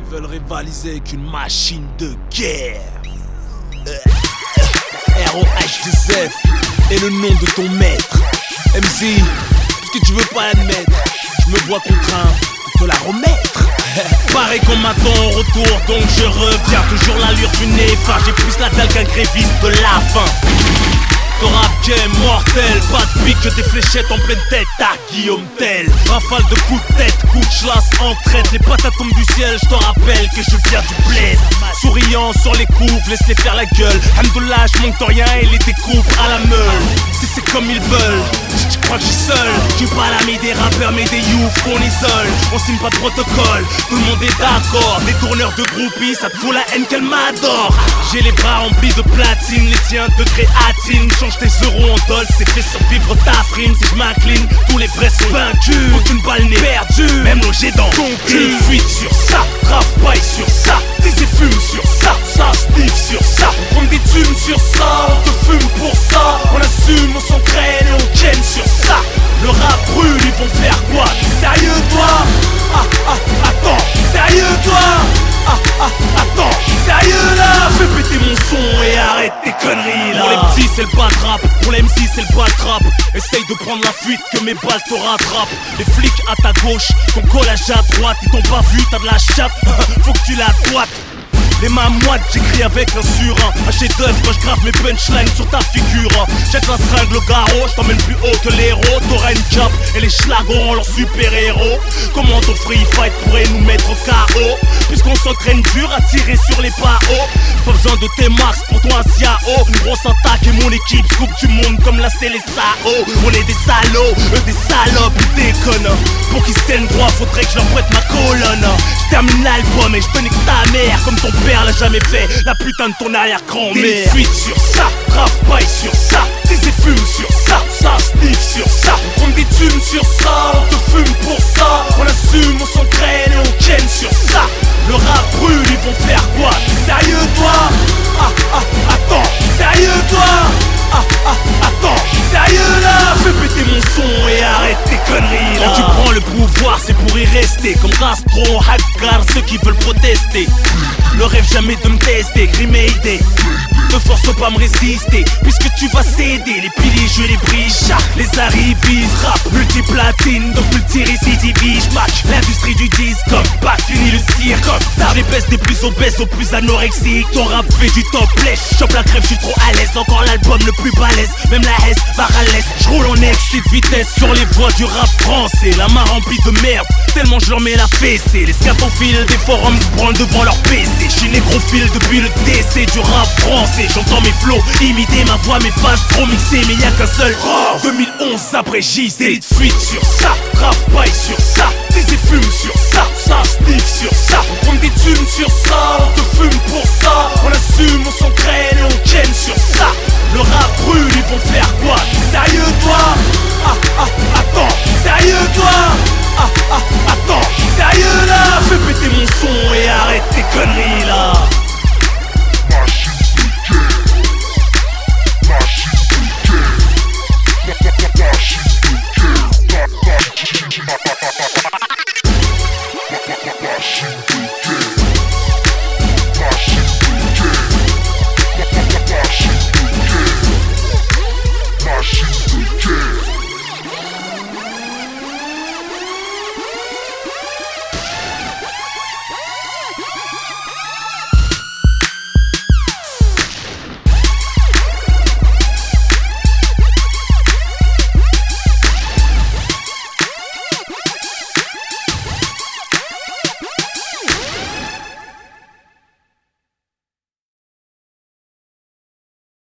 veulent rivaliser avec une machine de guerre. ROH2F est le nom de ton maître. MC, puisque tu veux pas l'admettre, je me vois contraint de te la remettre. Pareil qu'on m'attend au retour, donc je reviens. Toujours l'allure du néfin, j'ai plus la dalle qu'un gréviste de la faim. Ton rap game mortel, pas de pique, que des fléchettes en pleine tête à Guillaume Tell. Rafale de coups de tête, coups de chlasse en traite. Les patates tombent du ciel, je te rappelle que je viens du bled. Souriant sur les coups, laisse-les faire la gueule. Hamdoullah, je monte rien et les découpe à la meule. Si c'est comme ils veulent, tu crois que je suis seul. Je suis pas l'ami des rappeurs mais des youths qu'on isole. On signe pas de protocole, tout le monde est d'accord. Des tourneurs de groupies, ça te fout la haine qu'elle m'adore. J'ai les bras remplis de platine, les tiens de créatine. Change tes euros en dollars, c'est fait survivre ta frime. Si je m'incline, tous les vrais sont vaincus. Aucune balle n'est perdue, même logé dans ton cul. Fuite sur ça, travaille sur ça, dis et fume sur ça, ça sniff sur ça. On prend des thunes sur ça, on te fume pour ça. On assume, on s'entraîne et on ken sur ça. Le rap brûle, ils vont faire quoi? T'es sérieux toi? Attends, sérieux toi? Attends, sérieux là? Fais péter mon son et arrête tes conneries là. Pour les petits c'est le bad rap, pour les MC c'est le bad rap. Essaye de prendre la fuite que mes balles te rattrapent. Les flics à ta gauche, ton collage à droite. Ils t'ont pas vu, t'as de la chape, faut que tu la doites. Les mains moites, j'écris avec un surin. Un chef-d'œuvre quand je grave mes punchlines sur ta figure. Jette la seringue, le garrot, je t'emmène plus haut que les héros. T'auras une cape et les schlagos ont leurs super-héros. Comment ton free fight pourrait nous mettre au KO? Puisqu'on s'entraîne dur à tirer sur les PAO. Pas besoin de tes max pour toi un CAO. Une grosse attaque et mon équipe scoop du monde comme la CLSAO. On est des salauds, eux des salopes, ils déconnent. Pour qu'ils saignent droit, faudrait que je leur prête ma colonne. Je termine l'album et je te nique ta mère comme ton père l'a jamais fait, la putain de ton arrière-grand-mère. Fuite sur ça, travaille sur ça, dis et fume sur ça, ça sniff sur ça. On prend des thunes sur ça, on te fume pour ça. On assume, on s'entraîne et on ken sur ça. Le rap brûle, ils vont faire quoi? T'es sérieux toi? Attends, sérieux toi? Attends, sérieux là? Fais péter mon son et arrête tes conneries là. Quand tu prends le pouvoir, c'est pour y rester. Comme Castro, Hagar, ceux qui veulent protester. Le rêve jamais de me tester, Griméidé. Ne force pas à me résister, puisque tu vas céder. Les piliers, je les brise, les arrivistes. Rap, multiplatine, donc multirécidiviste. Match l'industrie du disque, comme bac, fini le cirque. T'as les baisses des plus obèses aux plus anorexiques. Ton rap fait du top lèche, chope la crève, je suis trop à l'aise. Encore l'album le plus balèze, même la S va à l'aise. J'roule en excès de vitesse sur les voies du rap français. La main remplie de merde, tellement je leur mets la fessée. Les scatophiles des forums se branlent devant leur PC. J'suis nécrophile depuis le décès du rap français. J'entends mes flows imiter ma voix, mes phases trop mixées. Mais y'a qu'un seul 2011 après J. Délit de fuite sur ça, travaille sur ça, dis et fume sur ça, ça sniff sur ça. On prend des thunes sur ça, on te fume pour ça. On assume, on s'entraîne et on ken sur ça. Le rap brûle, ils vont faire quoi? T'es sérieux toi? Attends, sérieux toi? Attends, sérieux là? Fais péter mon son et arrête tes conneries là. Machine